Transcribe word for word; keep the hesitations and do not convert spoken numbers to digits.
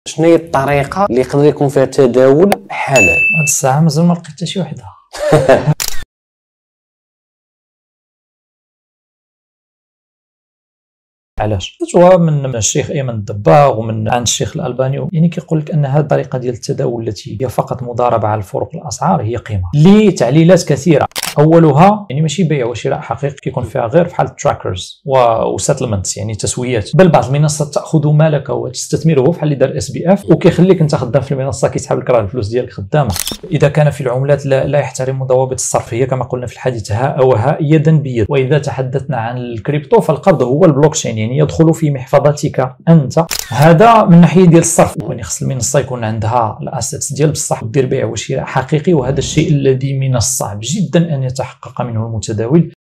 شنو هي الطريقه اللي يقدر يكون فيها تداول حلال؟ هاد الساعه مازال ما لقيت حتى شي وحده. علاش؟ فتوى من الشيخ ايمن الدباغ ومن عند الشيخ الالباني، يعني كيقول لك ان هذه الطريقه ديال التداول التي هي فقط مضاربه على الفروق الاسعار هي قمار لتعليلات كثيره. اولها يعني ماشي بيع وشراء حقيقي، كيكون فيها غير بحال التراكرز وسيتلمنتس، يعني تسويات. بل بعض المنصات تاخذ مالك وتستثمره بحال اللي دار اس بي اف، وكيخليك انت خدام في المنصه كيسحب لك راه الفلوس ديالك خدامه. اذا كان في العملات لا, لا يحترم ضوابط الصرف، هي كما قلنا في الحديث هاء وهاء يدا بيد. واذا تحدثنا عن الكريبتو فالقرض هو البلوكشين، يعني يدخل في محفظتك انت. هذا من ناحيه ديال الصرف، يعني خص المنصه يكون عندها الاسيتس ديال بصح دير بيع وشراء حقيقي، وهذا الشيء الذي من الصعب جدا ان يتحقق منه المتداول.